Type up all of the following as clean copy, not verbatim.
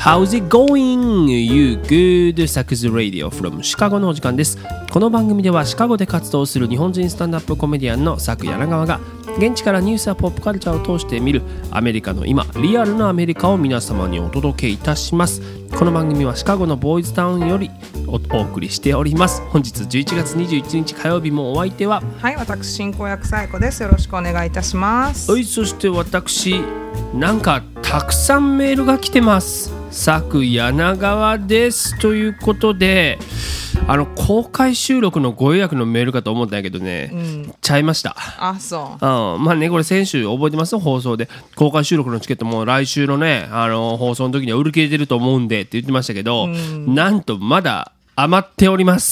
How's it going? You good? Sax Radio from シカゴのお時間です。この番組ではシカゴで活動する日本人スタンドアップコメディアンのサク柳川が現地からニュースやポップカルチャーを通して見るアメリカの今、リアルなアメリカを皆様にお届けいたします。この番組はシカゴのボーイズタウンより お送りしております。本日11月21日火曜日もお相手は私進行役さえこです。よろしくお願いいたします。 はい、そして私なんかたくさんメールが来てます。サク柳川ですということで、公開収録のご予約のメールかと思ったんやけどね、ちゃいました。 あ、そう。 まあね、これ先週覚えてます放送で公開収録のチケットも来週のね放送の時には売り切れてると思うんでって言ってましたけど、なんとまだ余っております。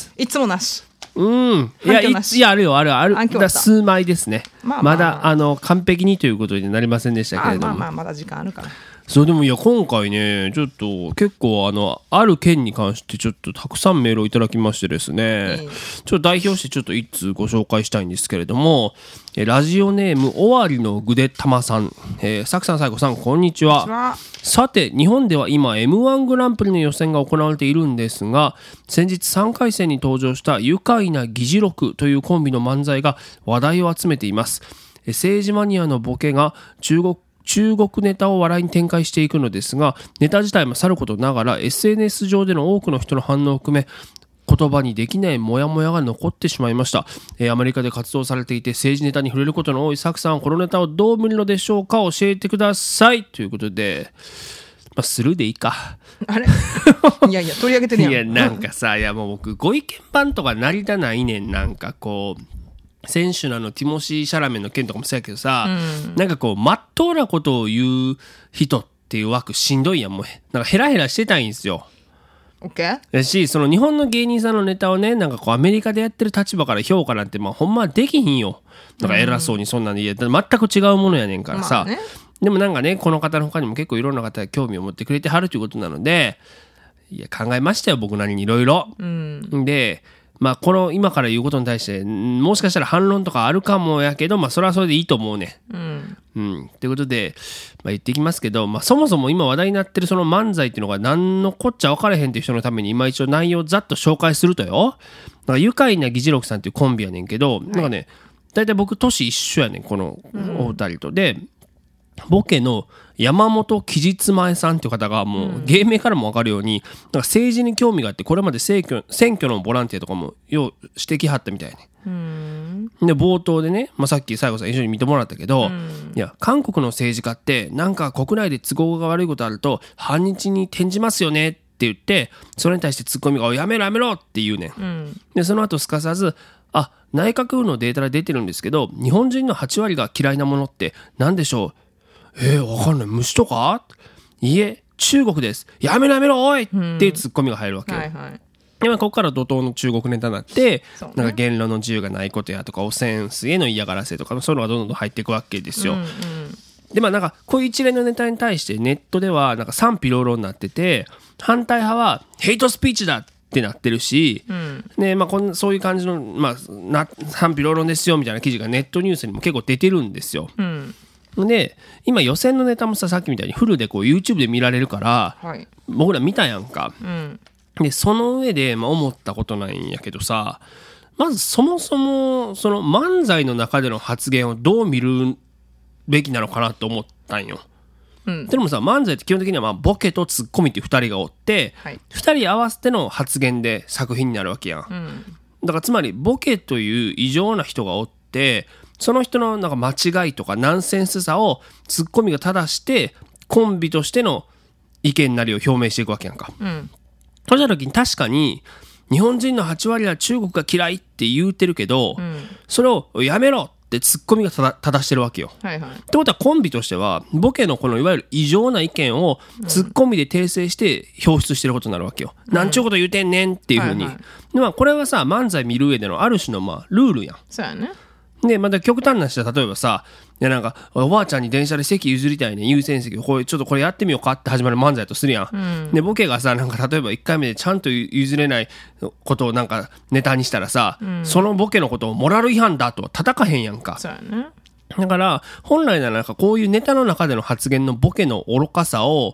いつもなし。 いやあるよあるだ数枚ですね。まだ完璧にということになりませんでしたけれども、 まだ時間あるから。 そうでもいや今回ねちょっと結構ある件に関してちょっとたくさんメールをいただきましてですね、ちょっと代表してちょっと一通ご紹介したいんですけれども、ラジオネーム終わりのぐでたまさん、サクさんさいこさんこんにちは。さて日本では今 M1 グランプリの予選が行われているんですが、先日3回戦に登場した愉快な議事録というコンビの漫才が話題を集めています。政治マニアのボケが中国ネタを笑いに展開していくのですが、ネタ自体もさることながら SNS 上での多くの人の反応を含め言葉にできないモヤモヤが残ってしまいました。アメリカで活動されていて政治ネタに触れることの多いサクさん、このネタをどう見るのでしょうか、教えてくださいということで、スルーでいいか。 あれいや取り上げてるやん。 いやなんかさ、いやもう僕ご意見番とかなりたないねん。なんかこう選手のティモシー・シャラメンの件とかもそうやけどさ、なんかこうまっとうなことを言う人っていう枠しんどいやん。もうなんかヘラヘラしてたいんですよ。 OK？ だしその日本の芸人さんのネタをねなんかこうアメリカでやってる立場から評価なんてほんまできひんよ。なんか偉そうにそんなんで言えたら全く違うものやねんからさ、でもなんかねこの方の他にも結構いろんな方が興味を持ってくれてはるということなので、いや考えましたよ僕なりにいろいろ。でこの今から言うことに対してもしかしたら反論とかあるかもやけど、それはそれでいいと思うね。ということで、言ってきますけど、そもそも今話題になってるその漫才っていうのが何のこっちゃ分からへんっていう人のために今一応内容をざっと紹介するとよ、なんか愉快な議事録さんっていうコンビやねんけど、なんかね大体僕年一緒やねんこのお二人と。でボケの山本期日前さんっていう方がもう芸名からも分かるようになんか政治に興味があって、これまで選挙のボランティアとかもようしてきはったみたいね。で冒頭でね、さっき西郷さん一緒に見てもらったけど、いや韓国の政治家ってなんか国内で都合が悪いことあると反日に転じますよねって言って、それに対してツッコミがやめろやめろって言うねん。でその後すかさず内閣府のデータで出てるんですけど、日本人の8割が嫌いなものって何でしょう。わかんない。虫とか？いえ、中国です。やめろやめろおいっていうツッコミが入るわけよ。でここから怒涛の中国ネタになって、なんか言論の自由がないことやとか汚染水への嫌がらせとかそういうのがどんどん入っていくわけですよ。でなんかこういう一連のネタに対してネットではなんか賛否両論になってて、反対派はヘイトスピーチだってなってるし、でそういう感じの賛否両論ですよみたいな記事がネットニュースにも結構出てるんですよ。で今予選のネタもさっきみたいにフルでこう YouTube で見られるから、僕ら見たやんか。でその上で思ったことなんやけどさ、まずそもそもその漫才の中での発言をどう見るべきなのかなと思ったんよ。でもさ漫才って基本的にはボケとツッコミっていう2人がおって、2人合わせての発言で作品になるわけやん。だからつまりボケという異常な人がおって、その人のなんか間違いとかナンセンスさをツッコミが正してコンビとしての意見なりを表明していくわけやんか。そうした時に確かに日本人の8割は中国が嫌いって言うてるけど、それをやめろってツッコミが正してるわけよ。ってことはコンビとしてはボケのこのいわゆる異常な意見をツッコミで訂正して表出してることになるわけよ。なんちゅうこと言うてんねんっていう風に。でこれはさ漫才見る上でのある種のルールやん。 そうやね。 でまた極端な人は例えばさ、なんかおばあちゃんに電車で席譲りたいね優先席ちょっとこれやってみようかって始まる漫才とするやん。でボケがさなんか例えば1回目でちゃんと譲れないことをなんかネタにしたらさ、そのボケのことをモラル違反だとは叩かへんやんか。 そうやね。だから本来ならなんかこういうネタの中での発言のボケの愚かさを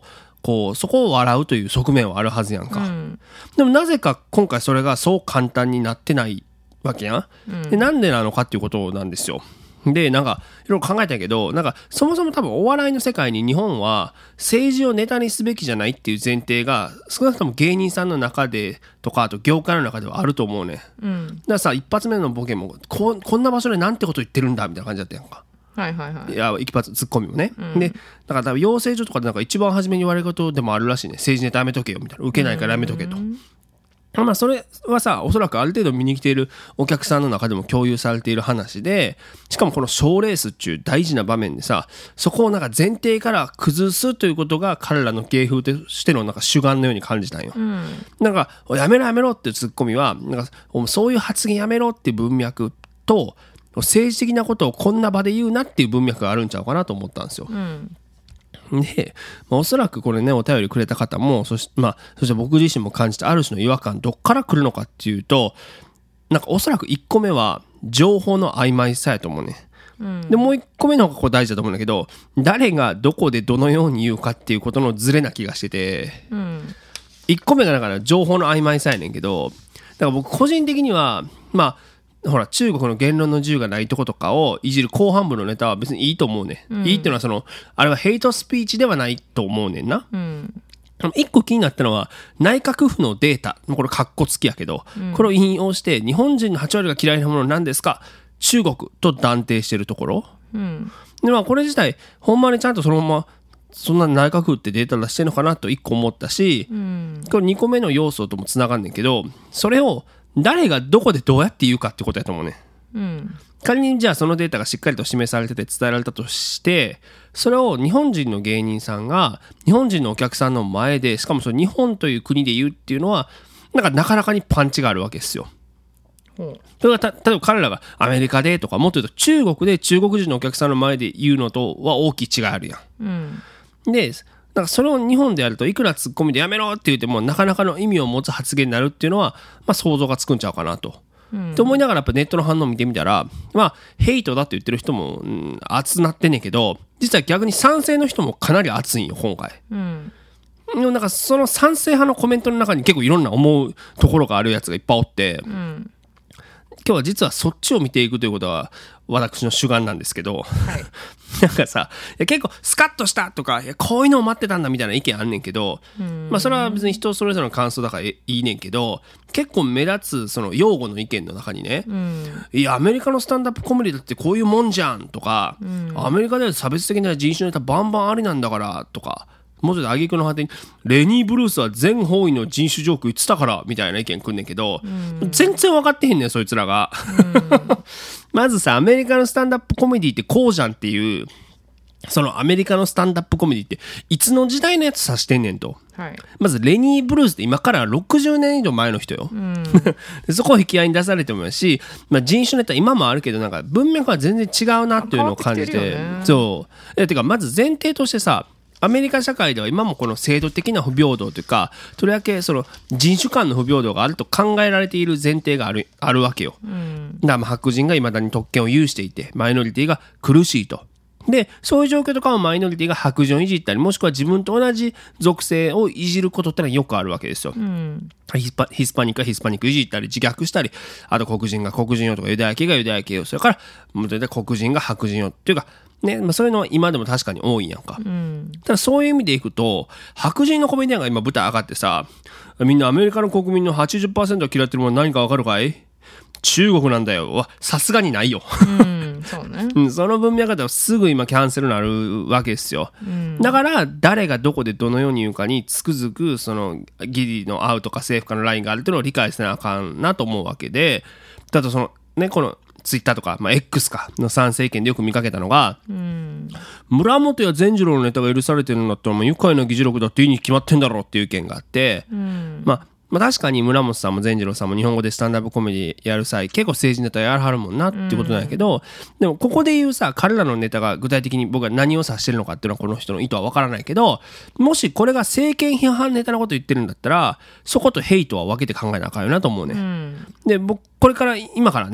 こうそこを笑うという側面はあるはずやんか、でもなぜか今回それがそう簡単になってないわけやん、でなんでなのかっていうことなんですよ。でなんかいろいろ考えたけど、なんかそもそも多分お笑いの世界に日本は政治をネタにすべきじゃないっていう前提が少なくとも芸人さんの中でとかあと業界の中ではあると思うね、だからさ一発目のボケもこんな場所でなんてこと言ってるんだみたいな感じだったやんか。いや一発ツッコミもね、でだから多分養成所とかでなんか一番初めに言われることでもあるらしいね。政治ネタやめとけよみたいな、受けないからやめとけと。まあそれはさおそらくある程度見に来ているお客さんの中でも共有されている話で、しかもこの賞レースっていう大事な場面でさそこをなんか前提から崩すということが彼らの芸風としてのなんか主眼のように感じたんよ、なんかやめろやめろっていうツッコミはなんかそういう発言やめろっていう文脈と政治的なことをこんな場で言うなっていう文脈があるんちゃうかなと思ったんですよ、で、おそらくこれねお便りくれた方もそして僕自身も感じたある種の違和感どっから来るのかっていうと、なんかおそらく1個目は情報の曖昧さやと思うね、でもう1個目の方がここ大事だと思うんだけど、誰がどこでどのように言うかっていうことのズレな気がしてて、1個目がだから情報の曖昧さやねんけど、だから僕個人的にはほら中国の言論の自由がないとことかをいじる後半部のネタは別にいいと思うね、いいっていうのはあれはヘイトスピーチではないと思うねんな、一個気になったのは内閣府のデータ、これカッコつきやけど、これを引用して日本人の8割が嫌いなものは何ですか、中国と断定してるところ、でこれ自体ほんまにちゃんとそのままそんな内閣府ってデータ出してるのかなと1個思ったし、これ2個目の要素ともつながんねんけど、それを誰がどこでどうやって言うかってことやと思うね、仮にじゃあそのデータがしっかりと示されてて伝えられたとして、それを日本人の芸人さんが日本人のお客さんの前でしかもその日本という国で言うっていうのはなかなかにパンチがあるわけですよ。それが例えば彼らがアメリカでとかもっと言うと中国で中国人のお客さんの前で言うのとは大きい違いあるやん、でなんかそれを日本でやるといくらツッコミでやめろって言ってもなかなかの意味を持つ発言になるっていうのは、想像がつくんちゃうかなと、って思いながらやっぱネットの反応を見てみたらヘイトだって言ってる人も、熱なってんねんけど、実は逆に賛成の人もかなり熱いんよ今回、でもなんかその賛成派のコメントの中に結構いろんな思うところがあるやつがいっぱいおって、今日は実はそっちを見ていくということは私の主眼なんですけど、なんかさ結構スカッとしたとかこういうのを待ってたんだみたいな意見あんねんけど、それは別に人それぞれの感想だからいいねんけど、結構目立つその擁護の意見の中にね、いやアメリカのスタンダップコメディだってこういうもんじゃんとか、アメリカでは差別的な人種ネタバンバンありなんだからとか、もうちょっと挙句の果てにレニー・ブルースは全方位の人種ジョーク言ってたからみたいな意見くんねんけど、全然分かってへんねんそいつらがまずさアメリカのスタンダップコメディってこうじゃんっていう、そのアメリカのスタンダップコメディっていつの時代のやつ指してんねんと、まずレニー・ブルースって今から60年以上前の人よ、そこを引き合いに出されてもやし、人種ネタ今もあるけどなんか文脈は全然違うなっていうのを感じて、そうてかまず前提としてさアメリカ社会では今もこの制度的な不平等というかとりわけその人種間の不平等があると考えられている前提があるわけよ、だから白人がいまだに特権を有していてマイノリティが苦しいと、でそういう状況とかをマイノリティが白人をいじったりもしくは自分と同じ属性をいじることってのはよくあるわけですよ、ヒスパニックがヒスパニックいじったり自虐したり、あと黒人が黒人よとかユダヤ系がユダヤ系よ、それからもう大体黒人が白人よっていうかね、そういうのは今でも確かに多いんやんか、ただそういう意味でいくと白人のコメディアンが今舞台上がってさ、みんなアメリカの国民の 80% が嫌ってるもの何か分かるかい、中国なんだよはさすがにないよそうね、その文脈だとすぐ今キャンセルになるわけですよ、だから誰がどこでどのように言うかにつくづくその義理の合うとか政府間のラインがあるっていうのを理解せなあかんなと思うわけで、だとそのねこのツイッターとか、X かの賛成意見でよく見かけたのが、村本や善次郎のネタが許されてるんだったら愉快な議事録だっていいに決まってんだろうっていう意見があって、確かに村本さんも善次郎さんも日本語でスタンダップコメディやる際結構政治ネタやらはるもんなっていうことなんやけど、でもここで言うさ彼らのネタが具体的に僕は何を指してるのかっていうのはこの人の意図は分からないけど、もしこれが政権批判ネタのこと言ってるんだったらそことヘイトは分けて考えなあかんよなと思うね、で僕これから今からね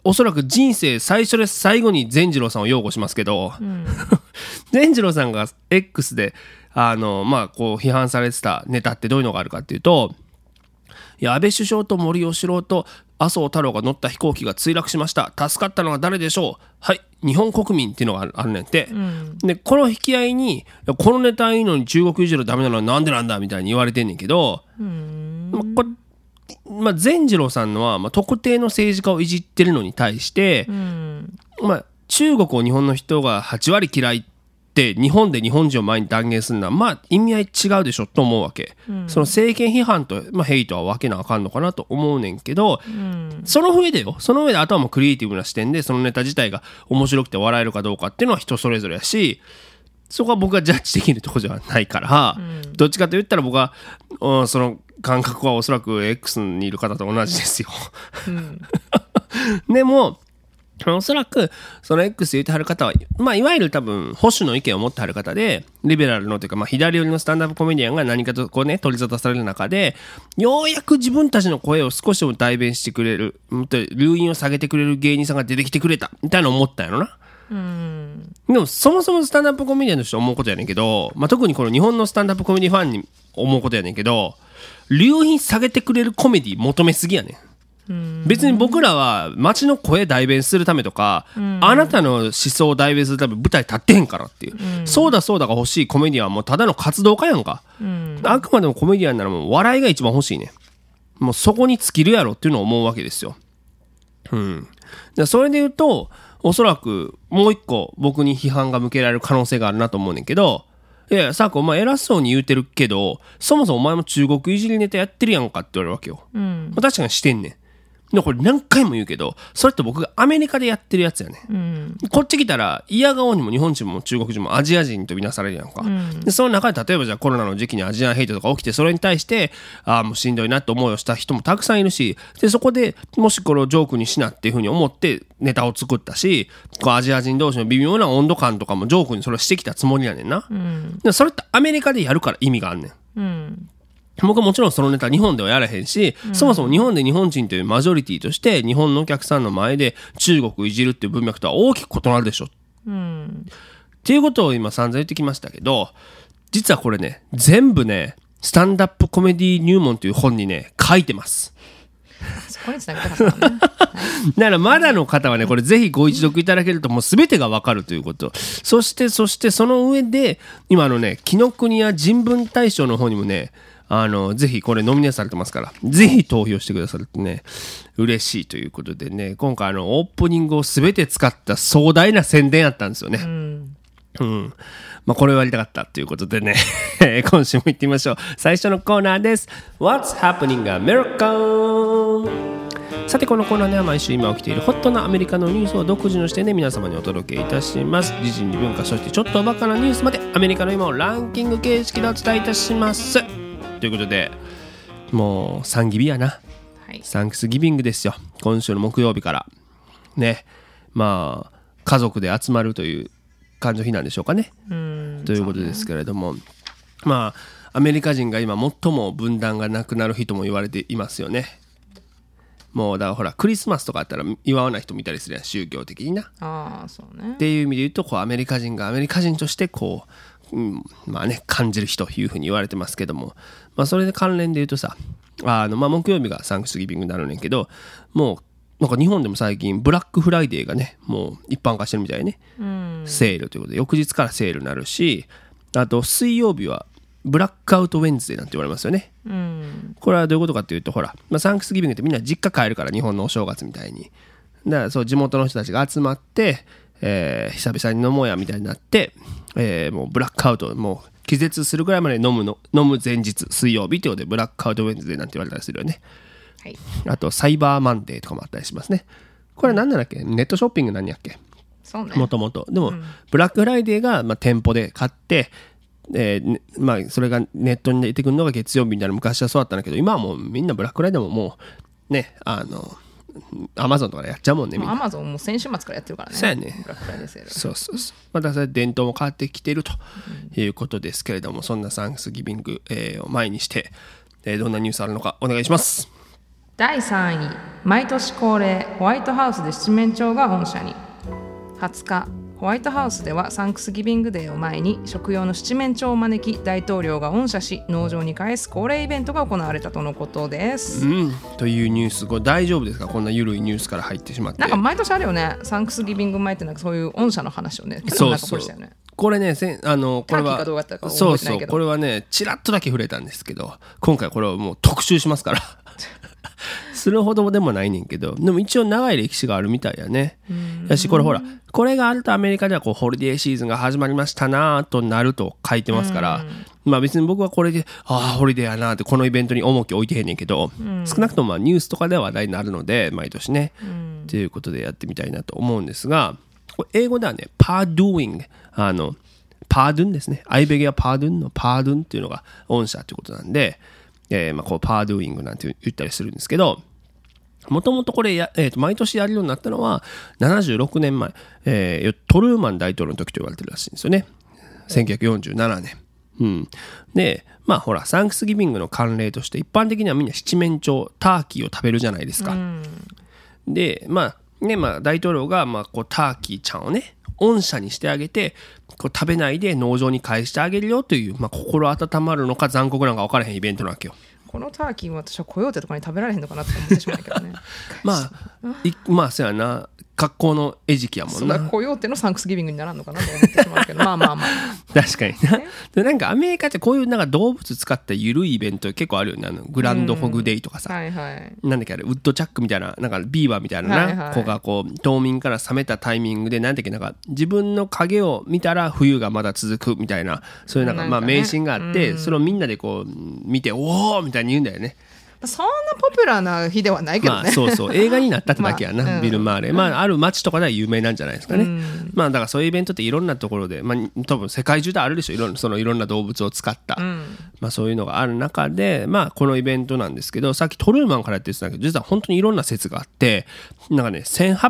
おそらく人生最初で最後に善次郎さんを擁護しますけど、善次郎さんが X でこう批判されてたネタってどういうのがあるかっていうと、いや安倍首相と森喜朗と麻生太郎が乗った飛行機が墜落しました。助かったのは誰でしょう。はい、日本国民っていうのがあるねんて、でこの引き合いにこのネタいいのに中国いじるダメなのはなんでなんだみたいに言われてんねんけど、善次郎さんのは、特定の政治家をいじってるのに対して、中国を日本の人が8割嫌いって日本で日本人を前に断言するのは意味合い違うでしょと思うわけ、その政権批判と、ヘイトは分けなあかんのかなと思うねんけど、その上であとはもうクリエイティブな視点でそのネタ自体が面白くて笑えるかどうかっていうのは人それぞれやし、そこは僕がジャッジできるところじゃないから、どっちかと言ったら僕は、その感覚はおそらく X にいる方と同じですよ、でもおそらくその X 言ってはる方は、いわゆる多分保守の意見を持ってはる方で、リベラルのというか、左寄りのスタンダップコメディアンが何かとこうね取り沙汰される中で、ようやく自分たちの声を少しでも代弁してくれる、留飲を下げてくれる芸人さんが出てきてくれたみたいな思ったんやろな。でもそもそもスタンダップコメディアンとして思うことやねんけど、特にこの日本のスタンダップコメディファンに思うことやねんけど、留飲下げてくれるコメディ求めすぎやねん。別に僕らは街の声代弁するためとか、あなたの思想を代弁するため舞台立ってへんからっていう、そうだそうだが欲しいコメディアンはもうただの活動家やんか、あくまでもコメディアンならもう笑いが一番欲しいね。もうそこに尽きるやろっていうのを思うわけですよ。でそれで言うとおそらくもう一個僕に批判が向けられる可能性があるなと思うねんけど、いやサークお前偉そうに言うてるけど、そもそもお前も中国いじりネタやってるやんかって言われるわけよ、確かにしてんねん。でこれ何回も言うけど、それって僕がアメリカでやってるやつやね、こっち来たら嫌顔にも日本人も中国人もアジア人とみなされるやんか、でその中で例えばじゃあコロナの時期にアジアンヘイトとか起きて、それに対してもうしんどいなって思いをした人もたくさんいるし、でそこでもしこれをジョークにしなっていう風に思ってネタを作ったし、こうアジア人同士の微妙な温度感とかもジョークにそれをしてきたつもりやねんな、でそれってアメリカでやるから意味があんねん、僕はもちろんそのネタ日本ではやらへんし、そもそも日本で日本人というマジョリティとして日本のお客さんの前で中国いじるっていう文脈とは大きく異なるでしょ、っていうことを今散々言ってきましたけど、実はこれね全部ねスタンダップコメディ入門という本にね書いてます。 そこに繋げたかったねだからまだの方はねこれぜひご一読いただけるともう全てがわかるということ。そしてその上で今のね紀ノ国屋人文大賞の方にもねぜひこれノミネートされてますから、ぜひ投票してくださるとね嬉しいということでね、今回オープニングを全て使った壮大な宣伝やったんですよね。これをやりたかったということでね今週も行ってみましょう。最初のコーナーです。 What's happening America。 さてこのコーナーでは毎週今起きているホットなアメリカのニュースを独自の視点で皆様にお届けいたします。時事に文化、そしてちょっとおバカなニュースまでアメリカの今をランキング形式でお伝えいたしますということで、もうサンギビやな、サンクスギビングですよ。今週の木曜日からね、家族で集まるという感情日なんでしょうかね、ということですけれども、アメリカ人が今最も分断がなくなる日とも言われていますよね。もうだからほらクリスマスとかあったら祝わない人もいたりするやん、宗教的にな。 そうね。 っていう意味で言うとこうアメリカ人がアメリカ人としてこう感じる日というふうに言われてますけども、それで関連で言うとさ、木曜日がサンクスギビングになるねんけど、もうなんか日本でも最近ブラックフライデーがねもう一般化してるみたいね、セールということで翌日からセールになるし、あと水曜日はブラックアウトウェンズデーなんて言われますよね、これはどういうことかっていうと、ほら、サンクスギビングってみんな実家帰るから、日本のお正月みたいに。だからそう地元の人たちが集まって、久々に飲もうやみたいになって、もうブラックアウトもう気絶するぐらいまで飲む前日水曜日ということでブラックアウトウェンズデーなんて言われたりするよね、あとサイバーマンデーとかもあったりしますね。これは何なんだっけ、ネットショッピングなんやっけ、もともと。でも、ブラックフライデーが店舗で買って、それがネットに出てくるのが月曜日みたいな、昔はそうだったんだけど、今はもうみんなブラックフライデーももうねアマゾンとかでやっちゃうもんね。 アマゾンも先週末からやってるからね。 そうやね。 ブラックフライデーセール。 そうまたそれ伝統も変わってきているということですけれども、そんなサンクスギビング、を前にして、どんなニュースあるのかお願いします。 第3位、毎年恒例ホワイトハウスで七面鳥が御社に。20日、ホワイトハウスではサンクスギビングデーを前に食用の七面鳥を招き、大統領が恩赦し農場に返す恒例イベントが行われたとのことです。 というニュース、これ大丈夫ですか？こんな緩いニュースから入ってしまって。 なんか毎年あるよね、サンクスギビング前ってなんかそういう恩赦の話をね。そうそう。 これね、これはそうそう、 これはねちらっとだけ触れたんですけど、今回これをもう特集しますからするほどでもないねんけど、でも一応長い歴史があるみたいやね。やし、これほら、これがあるとアメリカではこうホリデーシーズンが始まりましたなとなると書いてますから、まあ別に僕はこれでホリデーやなってこのイベントに重きを置いてへんねんけど、少なくともまあニュースとかでは話題になるので毎年ね、ということでやってみたいなと思うんですが、これ英語ではねパードゥーイング、パードゥンですね。アイベゲアパードゥンのパードゥンっていうのが恩赦ということなんで、まあこうパードゥーイングなんて言ったりするんですけど、もともとこれ毎年やるようになったのは76年前、トルーマン大統領の時と言われてるらしいんですよね。1947年。で、まあほら、サンクスギビングの慣例として一般的にはみんな七面鳥、ターキーを食べるじゃないですか。で、まあ大統領がまあこうターキーちゃんをね、恩赦にしてあげて、こう食べないで農場に返してあげるよという、まあ心温まるのか残酷なのか分からへんイベントなわけよ。 このターキーは私はコヨーテとかに食べられへんのかなって思ってしまうけどねまあそうやな、格好の餌食やもんな。 コヨーテのサンクスギビングにならんのかなと思ってしまうけどまあ確かにな。でなんかアメリカってこういうなんか動物使った緩いイベント結構あるよね。グランドホグデイとかさ、なんだっけあれ、ウッドチャックみたいな、なんかビーバーみたいな子がこう冬眠から覚めたタイミングでなんだっけ、なんか自分の影を見たら冬がまだ続くみたいな、そういうなんかまあ迷信があって、それをみんなでこう見ておおみたいに言うんだよね。 そんなポピュラーな日ではないけどね。 まあそうそう、映画になったってだけやな、ビル・マーレー。まあある街とかでは有名なんじゃないですかね。まあだからそういうイベントっていろんなところで、まあ多分世界中であるでしょ、いろんな動物を使った、まあそういうのがある中で、まあこのイベントなんですけど、さっきトルーマンから言ってたけど、実は本当にいろんな説があって、なんかね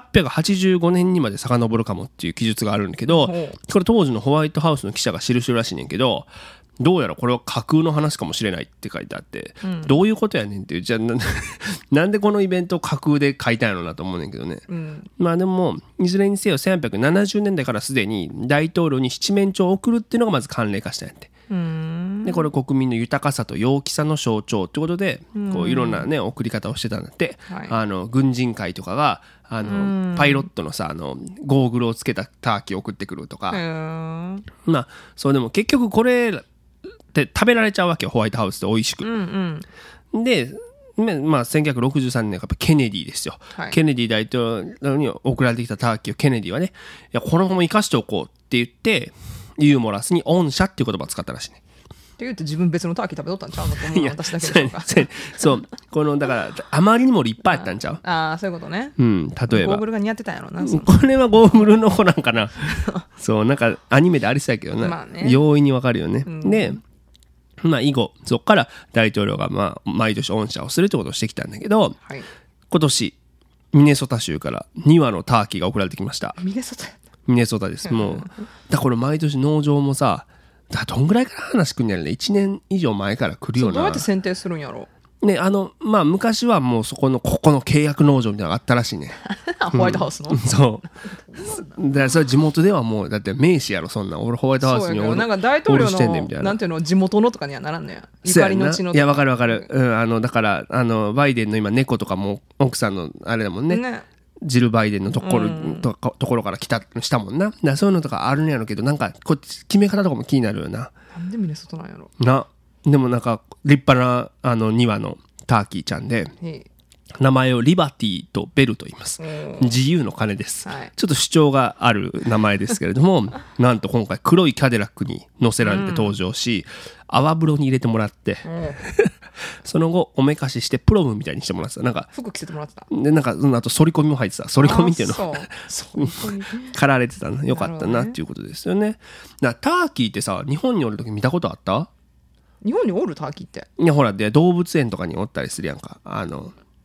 1885年にまで遡るかもっていう記述があるんだけど、これ当時のホワイトハウスの記者が記してるらしいねんけど、どうやらこれは架空の話かもしれないって書いてあって、どういうことやねんっていう、じゃあなんでこのイベントを架空で書いたんやろうなと思うねんけどね、まあでもいずれにせよ1870年代からすでに大統領に七面鳥を送るっていうのがまず慣例化したんやって。でこれ国民の豊かさと陽気さの象徴ってことで、こういろんなね送り方をしてたんだって、軍人会とかがパイロットのさゴーグルをつけたターキーを送ってくるとか、まあそうでも結局これって食べられちゃうわけよ、ホワイトハウスで美味しく。でまあ、1963年やっぱケネディですよ、ケネディ大統領に送られてきたターキーをケネディはね、いやこのまま生かしておこうって言ってユーモラスに恩赦っていう言葉を使ったらしいね。 って言うと自分別のターキー食べとったんちゃうのと思うの私だけでしょうか。 そうこのだからあまりにも立派やったんちゃう。 ああそういうことね。 例えばゴーグルが似合ってたんやろな。 これはゴーグルの子なんかなそうなんかアニメでありそうやけどな、まあね、容易にわかるよね、でまあ以後そっから大統領がまあ毎年恩赦をするってことをしてきたんだけど、今年ミネソタ州から2羽のターキーが送られてきました。ミネソタです。もうだから毎年農場もさ、どんぐらいから話来るんやろね。1年以上前から来るような。 どうやって選定するんやろね。まあ昔はもうここの契約農場みたいなのがあったらしいねホワイトハウスの、 そうだからそれ地元ではもうだって名士やろそんな。俺ホワイトハウスになんか大統領のなんていうの地元のとかにはならんのや、ゆかりの地のとか。 いやわかる、だからバイデンの今猫とかも奥さんのあれだもんね、ジル・バイデンのところからしたもんな。だからそういうのとかあるんやろうけど、なんかこっち決め方とかも気になるよな。 なんでミネソタなんやろな。でもなんか立派な2羽のターキーちゃんで、名前をリバティとベルと言います。自由の鐘です、ちょっと主張がある名前ですけれどもなんと今回黒いキャデラックに乗せられて登場し、泡風呂に入れてもらって、その後おめかししてプロムみたいにしてもらってた。なんか服着せてもらってた。 でなんかその後反り込みも入ってた。反り込みっていうの駆られてたのよかったなっていうことですよね。だターキーってさ日本におる時見たことあった？ 日本におるターキーって。 いやほらで動物園とかにおったりするやんか。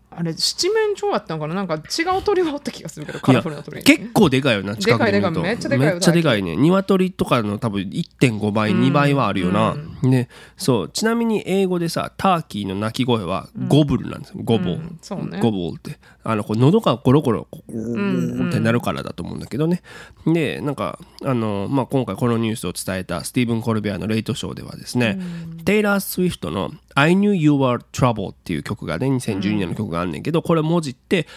あれ七面鳥やったのかな、なんか違う鳥がおった気がするけど、カラフルな鳥。 結構でかいよな、近くで見ると。 めっちゃでかいよ。 めっちゃでかいね。鶏とかの多分 1.5 倍、2倍はあるよな。で、そう、ちなみに英語でさ、ターキーの鳴き声はゴブルなんですよ。ゴボー。 そうね。 ゴボーって。こう喉がゴロゴロってなるからだと思うんだけどね。で、なんか、まあ、今回このニュースを伝えたスティーブン・コルベアのレイトショーではですね、テイラー・スウィフトの I Knew You Were Trouble っていう曲がね、2012年の曲があんねんけど、これ文字って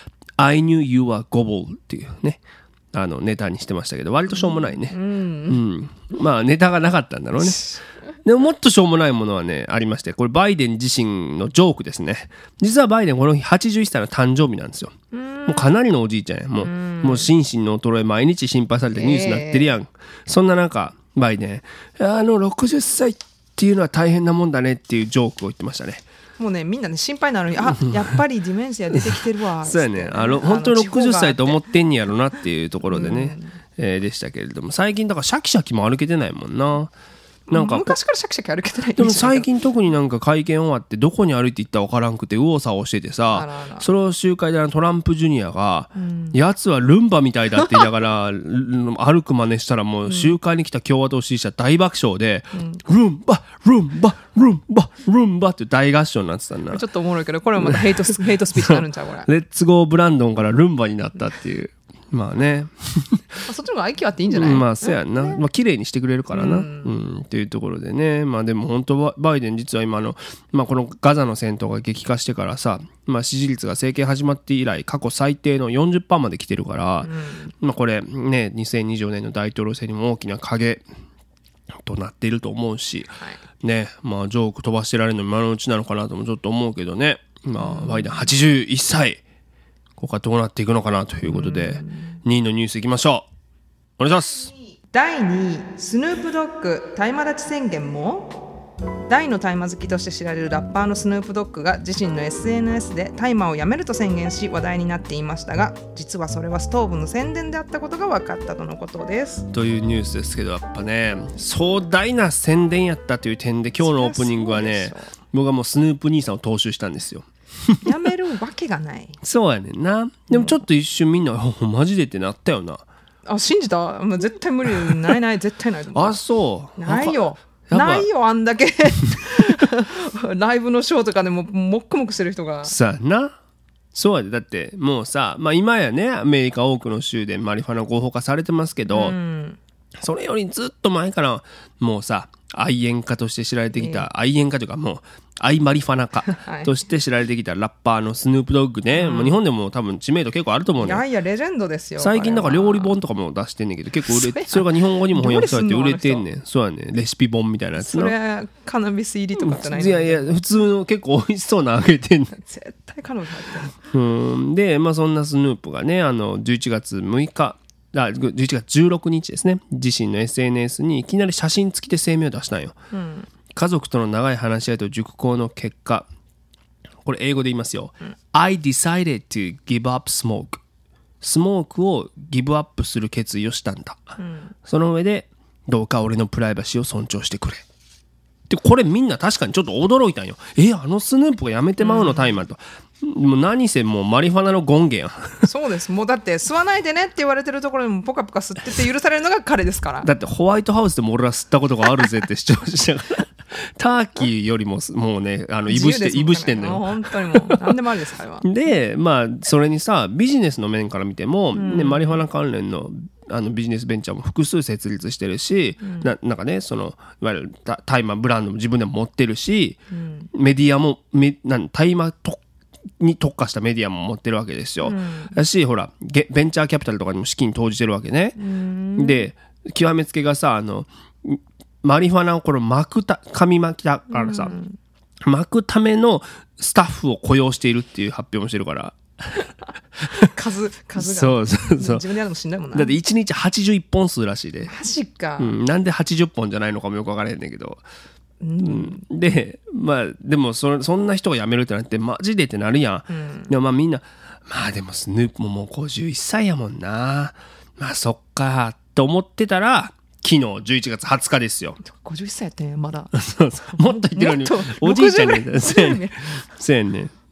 、I knew you were gobble っていうね、ネタにしてましたけど、割としょうもないね。まあ、ネタがなかったんだろうね。でももっとしょうもないものはね、ありまして、これバイデン自身のジョークですね。実はバイデンこの日81歳の誕生日なんですよ。もうかなりのおじいちゃんや。もう心身の衰え毎日心配されてニュースになってるやん。そんな中、バイデン、60歳っていうのは大変なもんだねっていうジョークを言ってましたね。 もうね、みんなね心配なのに、やっぱりディメンシア出てきてるわ。 そうやね、本当に60歳と思ってんやろなっていうところでね、でしたけれども、最近だからシャキシャキも歩けてないもんな。 なんか昔からシャキシャキ歩けてない。 でも最近特になんか会見終わってどこに歩いて行ったか分からんくて右往左往しててさ、それを集会でトランプジュニアが、やつはルンバみたいだって言いながら歩く真似したら、もう集会に来た共和党支持者大爆笑で、ルンバルンバルンバルンバって大合唱になってたんだ。 ちょっとおもろいけど、これもまたヘイトスピーチになるんちゃうこれ。 レッツゴーブランドンからルンバになったっていう。まあねそっちの方が愛嬌あっていいんじゃない？ まあそうやんな、まあ綺麗にしてくれるからな、っていうところでね。まあでも本当バイデン実は今まあ、このガザの戦闘が激化してからさ、まあ、支持率が政権始まって以来過去最低の 40% まで来てるから、まあこれね2024年の大統領選にも大きな影となっていると思うし、ね、まあジョーク飛ばしてられるの今のうちなのかなともちょっと思うけどね。まあバイデン81歳、ここからどうなっていくのかなということで、2位のニュースいきましょう。お願いします。 第2位、スヌープドッグ大麻立ち宣言も。大の大麻好きとして知られるラッパーのスヌープドッグが自身の SNS で大麻をやめると宣言し話題になっていましたが、実はそれはストーブの宣伝であったことが分かったとのことです。 というニュースですけど、やっぱね壮大な宣伝やったという点で今日のオープニングはね、僕はもうスヌープ兄さんを踏襲したんですよ。 やめるわけがない。 そうやねんな。でもちょっと一瞬みんなマジでってなったよな。 信じた？もう絶対無理。ない絶対ないと思う。 あ、そうないよあんだけライブのショーとかでももっくもくしてる人がさあな。そうやで。だってもうさ、まあ、今やねアメリカ多くの州でマリファナ合法化されてますけど、それよりずっと前からもうさ愛煙家として知られてきた、愛煙家というかもう愛マリファナ家として知られてきたラッパーのスヌープドッグね、もう日本でも多分知名度結構あると思うね。 いやレジェンドですよ。 最近なんか料理本とかも出してんねんけど、結構それが日本語にも翻訳されて売れてんねん。そうやねん、レシピ本みたいなやつな。 それカナビス入りとかじゃないの？ いや普通の結構美味しそうなあげてんねん。 絶対カナビス入ってる。でまあそんなスヌープがね11月6日11月16日ですね、自身の SNS にいきなり写真付きで声明を出したんよ。家族との長い話し合いと熟考の結果、これ英語で言いますよ、I decided to give up smoke。 スモークをギブアップする決意をしたんだ、その上でどうか俺のプライバシーを尊重してくれ。でこれみんな確かにちょっと驚いたんよ。スヌープがやめてまうのタイマーと、もう何せもうマリファナの権限やん。 そうです。もうだって吸わないでねって言われてるところにもポカポカ吸ってて許されるのが彼ですから。 だってホワイトハウスでも俺は吸ったことがあるぜって主張したからターキーよりももうねいぶしてんのよ。 本当にもう何でもありです彼は。 でまあそれにさビジネスの面から見ても、ね、マリファナ関連のビジネスベンチャーも複数設立してるし、なんかねいわゆる大麻ブランドも自分でも持ってるし、メディアも大麻に特化したメディアも持ってるわけですよ。だしほらベンチャーキャピタルとかにも資金投じてるわけね。で極めつけがさマリファナをこれ紙巻きだからさ、巻くためのスタッフを雇用しているっていう発表もしてるから数がそう自分でやるのもしんないもんな。 だって1日81本数らしいで。 マジか、 なんで80本じゃないのかもよく分からへんねんけど、でまあでもそんな人が辞めるってなってマジでってなるやん、でもまあみんなまあでもスヌープもう51歳やもんな、まあそっかと思ってたら昨日11月20日ですよ。 51歳やってんまだそうもっと言ってるのにおじいちゃんにそうやねん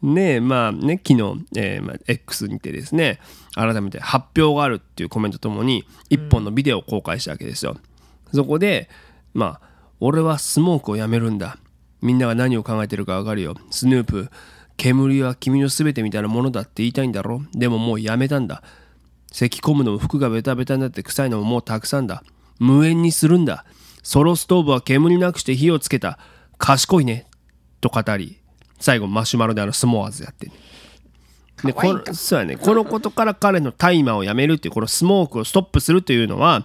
ねまあね昨日、X にてですね改めて発表があるっていうコメントともに一本のビデオを公開したわけですよ。そこで俺はスモークをやめるんだ、みんなが何を考えてるか分かるよ、スヌープ煙は君の全てみたいなものだって言いたいんだろ、でももうやめたんだ、咳込むのも服がベタベタになって臭いのももうたくさんだ、無縁にするんだ、ソロストーブは煙なくして火をつけた、賢いねと語り、最後マシュマロでスモアーズやってる。でそうやね、このことから彼のタイマーをやめるっていう、このスモークをストップするというのは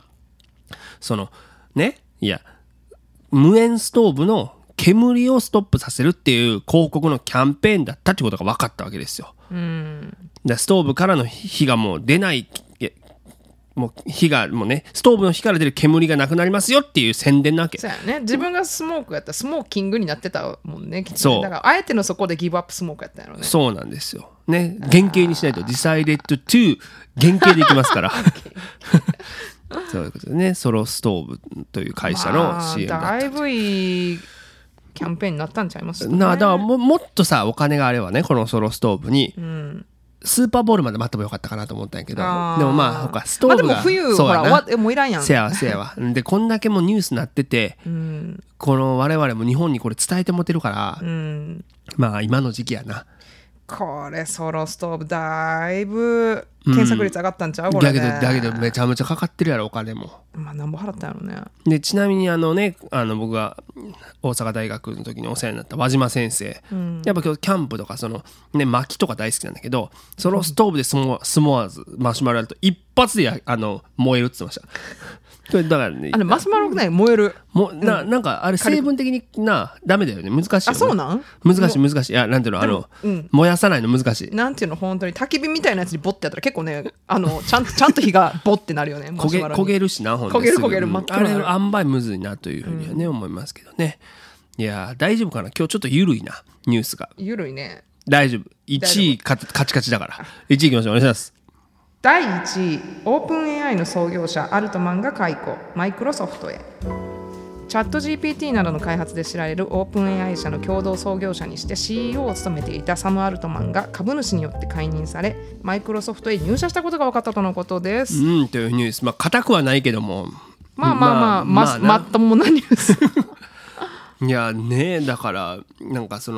無煙ストーブの煙をストップさせるっていう広告のキャンペーンだったってことが分かったわけですよ。でストーブからの火がもう出ない、もう火がもうねストーブの火から出る煙がなくなりますよっていう宣伝なわけ。 そうやね、自分がスモークやったらスモーキングになってたもんね、きっとね。だからあえてのそこでギブアップスモークやったんやろね。 そうなんですよね、原型にしないと Decided to 原型でいきますからそういうことでね、ソロストーブという会社の CM だった、 だいぶいいキャンペーンになったんちゃいますね。 だからもっとさお金があればね、このソロストーブに、スーパーボールまで待ってもよかったかなと思ったんやけど、でも他ストーブが、 でも冬ほらもういらんやん。 せやわでこんだけもニュースになってて、この我々も日本にこれ伝えてもてるから、今の時期やな。 これソロストーブだいぶ検索率上がったんちゃう、これね。 だけどめちゃめちゃかかってるやろお金も。 何ぼ払ったんやろね。 でちなみに僕が大阪大学の時にお世話になった輪島先生、やっぱ今日キャンプとか薪とか大好きなんだけど、ソロストーブでスモアーズマシュマロやると一発で燃えるって言ってました。これだからね、 マシュマロね燃えるなんかあれ成分的にダメだよね、難しいよね。 そうなん難しい。いやなんていうの燃やさないの難しい。 なんていうの、本当に焚き火みたいなやつにボッてやったら結構ねちゃんと火がボッてなるよね。 焦げるしな、ほんと焦げる真っ黒なる。 あれ塩梅むずいなというふうにはね、思いますけどね。いや大丈夫かな、今日ちょっと緩いなニュースが。 緩いね。 大丈夫、1位カチカチだから1位いきましょう、お願いします。 第1位、オープン AI の創業者アルトマンが解雇、マイクロソフトへ。チャット GPT などの開発で知られるオープン AI 社の共同創業者にして CEO を務めていたサム・アルトマンが株主によって解任され、マイクロソフトへ入社したことが分かったとのことです。 というニュース、固くはないけども、 まっともなニュースいやね、だからなんか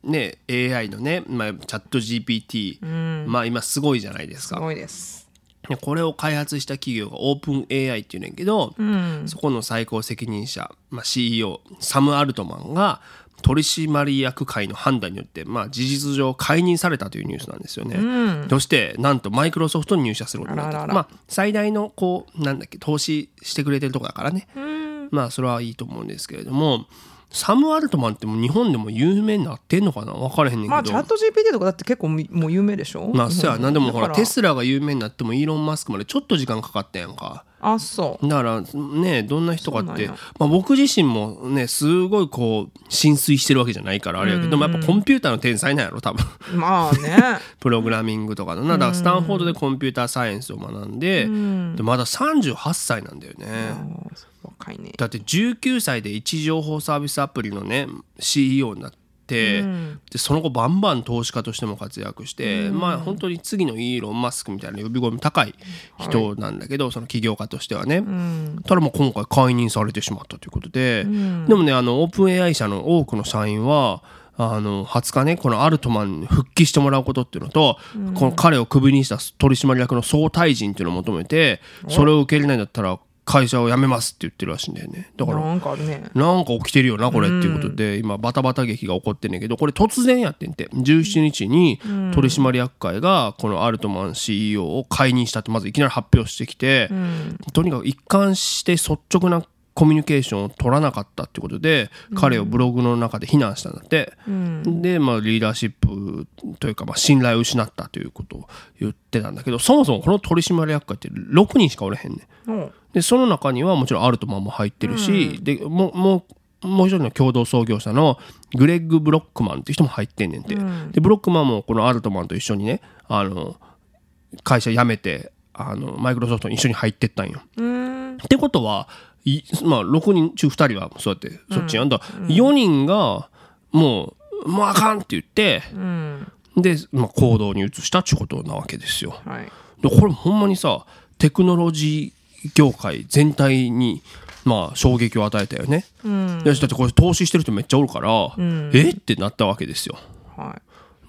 AI のね、チャット GPT、今すごいじゃないですか。 すごいです。 これを開発した企業がオープン AI っていうねんけど、そこの最高責任者、CEO サム・アルトマンが取締役会の判断によって、事実上解任されたというニュースなんですよね。そしてなんとマイクロソフトに入社することになった。最大の投資してくれてるとこだからね、それはいいと思うんですけれども、サム・アルトマンってもう日本でも有名になってんのかな、分からへんねんけど、 チャット GPT とかだって結構もう有名でしょ。 そうやな。でもほらテスラが有名になってもイーロン・マスクまでちょっと時間かかったやんか。 そうだからね、どんな人かって、僕自身もねすごい浸水してるわけじゃないからあれやけど、でもやっぱコンピューターの天才なんやろ多分プログラミングとかのだからスタンフォードでコンピューターサイエンスを学んで、でまだ38歳なんだよね。 若いね。 だって19歳で位置情報サービスアプリのね CEO になって、でその後バンバン投資家としても活躍して、本当に次のイーロン・マスクみたいな呼び声も高い人なんだけど、その起業家としてはね、ただもう今回解任されてしまったということで、でもねオープン AI 社の多くの社員は20日ね、このアルトマンに復帰してもらうことっていうのと、この彼をクビにした取締役の総退陣っていうのを求めて、それを受け入れないんだったら会社を辞めますって言ってるらしいんだよね。だからなんかあるね、 なんか起きてるよなこれっていうことで、今バタバタ劇が起こってんねんけど、これ突然やってんて、17日に取締役会がこのアルトマン CEO を解任したってまずいきなり発表してきて、とにかく一貫して率直なコミュニケーションを取らなかったってことで、彼をブログの中で非難したんだって、で、リーダーシップというか、信頼を失ったということを言ってたんだけど、そもそもこの取締役会って6人しかおれへんねん。でその中にはもちろんアルトマンも入ってるし、でもう一人の共同創業者のグレッグ・ブロックマンっていう人も入ってんねんて、でブロックマンもこのアルトマンと一緒にね会社辞めてマイクロソフトに一緒に入ってったんよ。ってことは6人中2人はそうやってそっちやんだ、4人がもうあかんって言って、 で、行動に移したってことなわけですよ。 はい、 でこれほんまにさテクノロジー業界全体に衝撃を与えたよね。だってこれ投資してる人めっちゃおるから、ってなったわけですよ。 はい、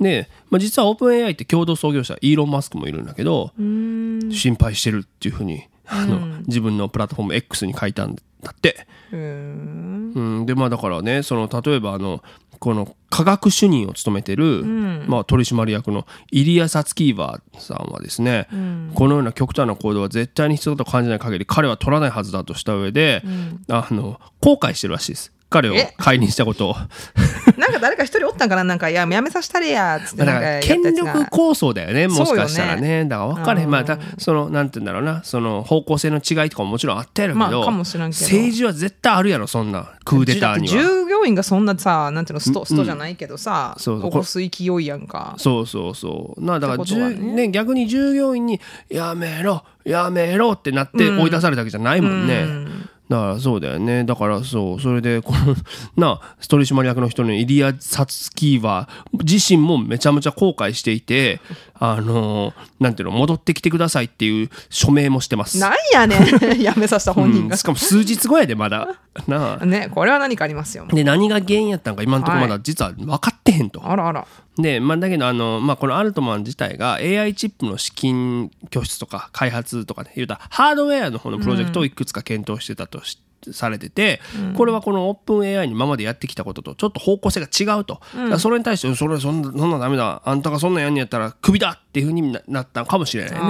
で、実はオープン AI って共同創業者イーロン・マスクもいるんだけど、心配してるっていうふうに自分のプラットフォーム X に書いたんだって。でだからね例えばこの科学主任を務めてる、取締役のイリア・サツキーバーさんはですね、このような極端な行動は絶対に必要だと感じない限り彼は取らないはずだとした上で、後悔してるらしいです。彼を解任したことをなんか誰か一人おったんかな、なんかやめさせたれやっつってなんか権力構想だよね、もしかしたらね。だから分かれへん、なんて言うんだろうな、方向性の違いとかももちろんあったやろうけど、 かもしらんけど政治は絶対あるやろ、そんなクーデターには。 従業員がそんなさ、なんていうの、ストじゃないけどさ、起こす勢いやんか。 だから逆に従業員にやめろってなって追い出されたわけじゃないもんね。だからそうだよね。だからそれでこの取締役の人のイリア・サツキーは自身もめちゃめちゃ後悔していて、なんていうの、戻ってきてくださいっていう署名もしてます。 なんやねんやめさせた本人が、 しかも数日後やでまだね、これは何かありますよ。 で何が原因やったんか今のところまだ実は分かってへんと。 あらあら。 でだけどこのアルトマン自体が AI チップの資金拠出とか開発とかね、言うたらハードウェアの方のプロジェクトをいくつか検討してたとされてて、これはこのオープン AI に今までやってきたこととちょっと方向性が違うと、それに対してそんなダメだ、あんたがそんなんやんにやったらクビだっていう風になったかもしれない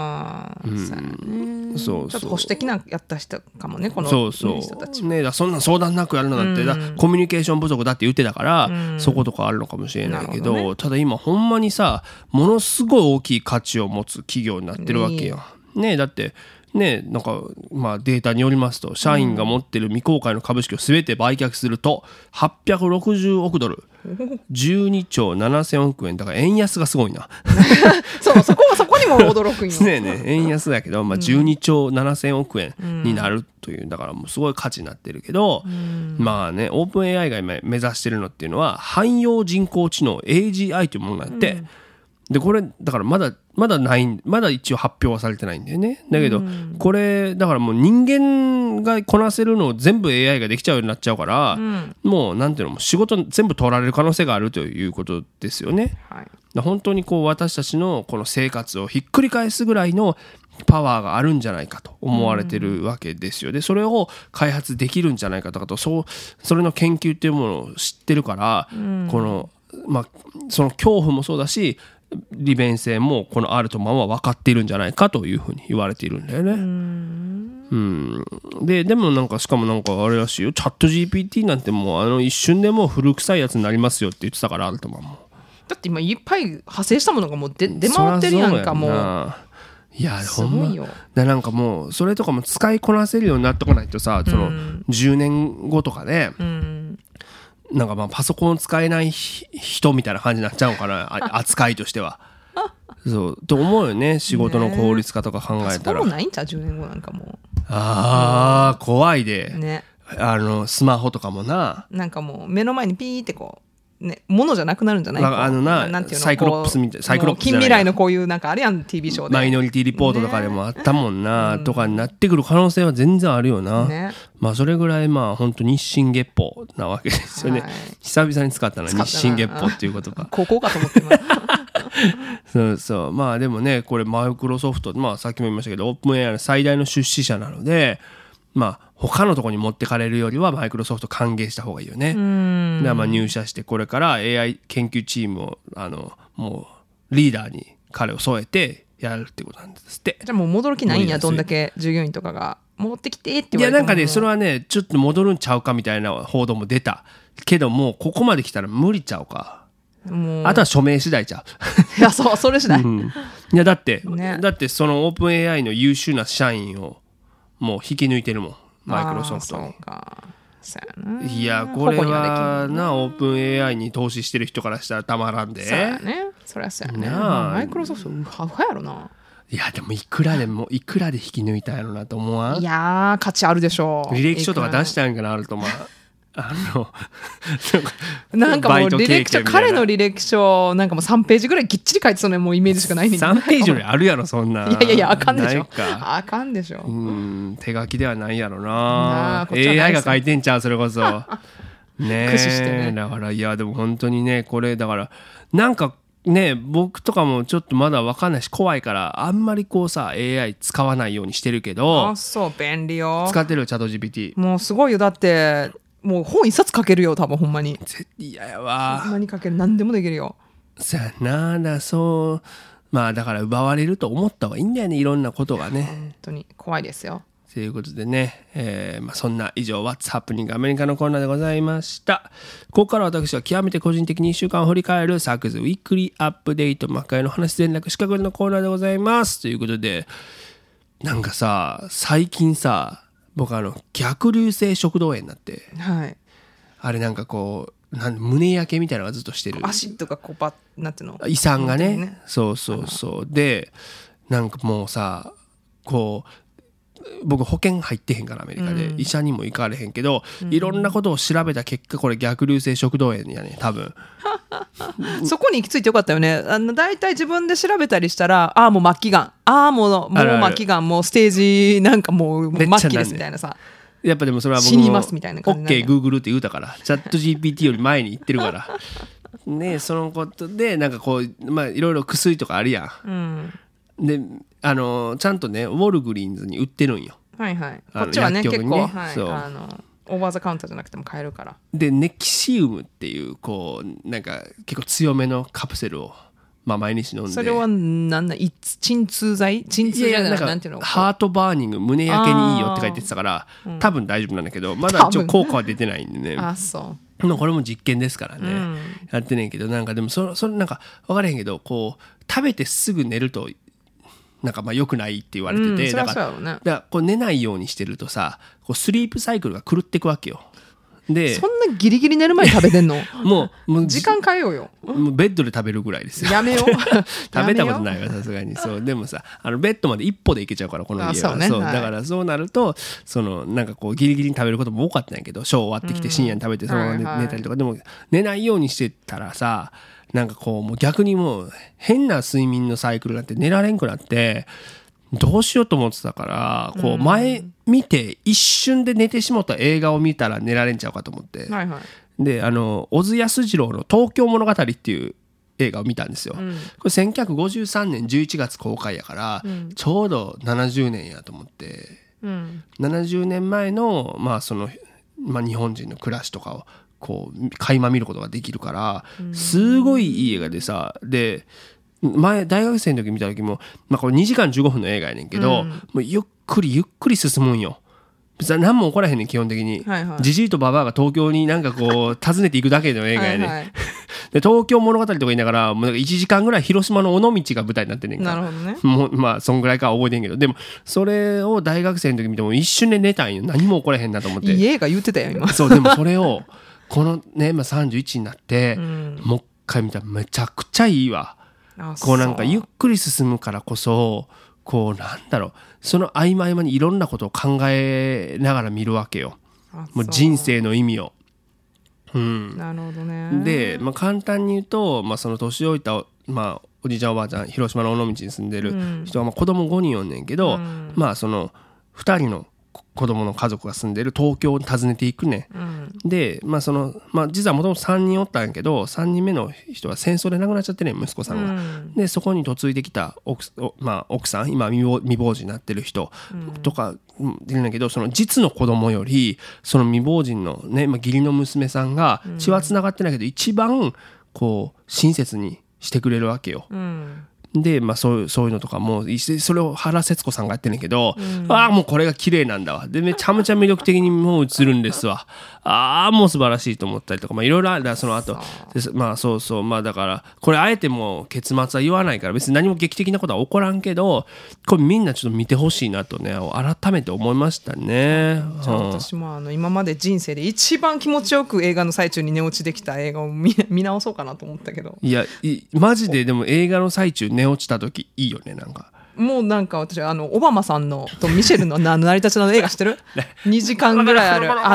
ね。 ちょっと保守的なやった人かもね、この人たちね。 だそんな相談なくやるのなんて、コミュニケーション不足だって言ってたから、そことかあるのかもしれないけど、ただ今ほんまにさものすごい大きい価値を持つ企業になってるわけよ。だってなんかデータによりますと、社員が持ってる未公開の株式を全て売却すると860億ドル、12兆7000億円だから、円安がすごいなそこにも驚くんよ円安だけど、12兆7000億円になるという、だからもうすごい価値になってるけど、オープン AI が今目指してるのっていうのは汎用人工知能 AGI というものがあって、でこれだからまだないまだ一応発表はされてないんだよね。だけどこれだからもう人間がこなせるのを全部 AI ができちゃうようになっちゃうから、もうなんていうの、仕事全部取られる可能性があるということですよね。本当に私たちのこの生活をひっくり返すぐらいのパワーがあるんじゃないかと思われてるわけですよ。でそれを開発できるんじゃないかとかと、それの研究っていうものを知ってるから、このその恐怖もそうだし利便性もこのアルトマンは分かっているんじゃないかというふうに言われているんだよね。でもなんかしかもなんかあれらしいよ、チャット GPT なんてもう一瞬でもう古臭いやつになりますよって言ってたから、アルトマンも。だって今いっぱい派生したものがもう出回ってるやんか。もういやほんまだ、なんかもうそれとかも使いこなせるようになってこないとさ、その10年後とかね、なんかパソコン使えない人みたいな感じになっちゃうのかな扱いとしては。そうと思うよね、仕事の効率化とか考えたら。パソコンもないんちゃう、10年後なんかもう。 怖いで、スマホとかもなんかもう目の前にピーってものじゃなくなるんじゃないか。 サイクロップスみたいな、 近未来のこういうなんかあれやん、 TV ショーでマイノリティリポートとかでもあったもんな、とかになってくる可能性は全然あるよな。それぐらい本当日進月歩なわけですよね。久々に使ったな、日進月歩っていう言葉。 高校かと思ってますそうでもね、これマイクロソフト、さっきも言いましたけどオープン AI の最大の出資者なので、他のところに持ってかれるよりはマイクロソフト歓迎した方がいいよね。だから入社してこれから AI 研究チームをもうリーダーに彼を添えてやるってことなんですって。 じゃあもう戻る気ないんや、どんだけ従業員とかが戻ってきてって言われても。 いやなんかね、それはねちょっと戻るんちゃうかみたいな報道も出たけど、もうここまで来たら無理ちゃうか。あとは署名次第ちゃう。 いやそれ次第、 いやだってそのオープン AI の優秀な社員をもう引き抜いてるもん、マイクロソフトに。いやこれはオープン AI に投資してる人からしたらたまらんで。 そうやね、そりゃそうやね。マイクロソフトハフやろな。 いやでもいくらで引き抜いたやろなと思わん。 いや価値あるでしょう。 履歴書とか出したんかな、あるとなんかもう履歴書、彼の履歴書なんかもう3ページぐらいぎっちり書いてそうなもうイメージしかないねん。 3ページよりあるやろそんな。 いやあかんでしょ。 ないか。 あかんでしょ。 手書きではないやろな。 こっちはない AI が書いてんちゃうそれこそ。ねえ。 駆使してね。 だからいやでも本当にねこれだからなんかね僕とかもちょっとまだ分かんないし怖いからあんまりこうさ AI 使わないようにしてるけど。 あそう便利よ。 使ってるよチャット GPT。 もうすごいよだってもう本一冊書けるよ多分ほんまに。 嫌やわ。 ほんまに書ける何でもできるよ。 さあなだそうまあだから奪われると思った方がいいんだよねいろんなことがね。 本当に怖いですよ。 ということでね、そんな以上 What's Happening アメリカのコーナーでございました。ここから私は極めて個人的に1週間を振り返るサークズウィークリーアップデート魔界の話連絡資格のコーナーでございます。ということでなんかさ最近さ僕逆流性食道炎になって、 はい、 あれなんかこう胸焼けみたいなのがずっとしてる足とかこうなんていうの胃酸がねそうでなんかもうさこう僕保険入ってへんからアメリカで、医者にも行かれへんけど、いろんなことを調べた結果これ逆流性食道炎やね多分そこに行き着いてよかったよね。だいたい自分で調べたりしたらもう末期がんもう末期がんもうステージなんかもう末期ですみたいなさ。 やっぱでもそれは僕死にますみたいな感じ OKGoogle って言うたからチャット GPT より前に言ってるからねそのことでなんかこういろいろ薬とかあるやん、でちゃんとねウォルグリーンズに売ってるんよ。はいはい。 こっちはね結構、 はい、 オーバーザカウンターじゃなくても買えるから。 でネキシウムっていうこうなんか結構強めのカプセルを毎日飲んで。 それは鎮痛剤鎮痛剤なんていうのハートバーニング胸焼けにいいよって書いてたから、多分大丈夫なんだけどまだ一応効果は出てないんでね。そうこれも実験ですからね、やってねんけどなんかでもそれなんか分からへんけどこう食べてすぐ寝るとなんか良くないって言われてて、だからこう寝ないようにしてるとさこうスリープサイクルが狂っていくわけよ。でそんなギリギリ寝る前に食べてんのもう時間変えようよ。 もうベッドで食べるぐらいですよ。 やめよう食べたことないわさすがに。そうでもさベッドまで一歩で行けちゃうからこの家は。そうだからそうなるとなんかこうギリギリに食べることも多かったんやけどショー終わってきて深夜に食べてそのまま寝たりとか、でも寝ないようにしてたらさなんかこうもう逆にもう変な睡眠のサイクルになって寝られんくなってどうしようと思ってたからこう前見て一瞬で寝てしまった映画を見たら寝られんちゃうかと思って、で小津安二郎の東京物語っていう映画を見たんですよ、これ1953年11月公開やから、ちょうど70年やと思って、70年前の日本人の暮らしとかをこう垣間見ることができるからすごいいい映画でさ、で前大学生の時見た時も、これ2時間15分の映画やねんけど、もうゆっくり進むんよ。別に何も起こらへんねん基本的に。ジジイとババアが東京になんかこう訪ねていくだけの映画やねんで東京物語とか言いながらもう1時間ぐらい広島の尾道が舞台になってんねんか。 なるほどね。 もうそんぐらいかは覚えてんけど、でもそれを大学生の時見ても一瞬で寝たんよ。何も起こらへんなと思って。 いい映画言ってたよ今。 そうでもそれをこのね、31になって、もう一回見たらめちゃくちゃいいわ。こうなんかゆっくり進むからこそこうなんだろうその合間合間にいろんなことを考えながら見るわけよ。もう人生の意味を。 なるほどね。 で、簡単に言うと、その年老いた、おじいちゃんおばあちゃん広島の尾道に住んでる人は子供5人おんねんけど、その2人の子供の家族が住んでる東京を訪ねていくね、で、実はもともと3人おったんやけど3人目の人は戦争で亡くなっちゃってね息子さんが、でそこに嫁いできた奥さん今未亡人になってる人とかいるんだけど、その実の子供よりその未亡人のね、義理の娘さんが血はつながってないけど一番こう親切にしてくれるわけよ。で、そういうのとかもそれを原節子さんがやってんねんけど、もうこれが綺麗なんだわでめちゃめちゃ魅力的にもう映るんですわ。もう素晴らしいと思ったりとかいろいろある。その後だからこれあえてもう結末は言わないから別に何も劇的なことは起こらんけどこれみんなちょっと見てほしいなとね改めて思いましたね。 じゃあ私も今まで人生で一番気持ちよく映画の最中に寝落ちできた映画を見直そうかなと思ったけど、 いやマジででも映画の最中寝落ちた時いいよね。なんかもうなんか私オバマさんのとミシェルの成り立ちの映画知ってる2時間ぐらいある